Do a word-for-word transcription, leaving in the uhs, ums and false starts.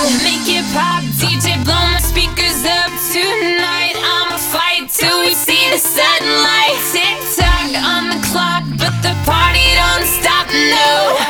Make it pop, D J blow my speakers up tonight. I'ma fight till we see the sunlight. Tick tock on the clock, but the party don't stop, no.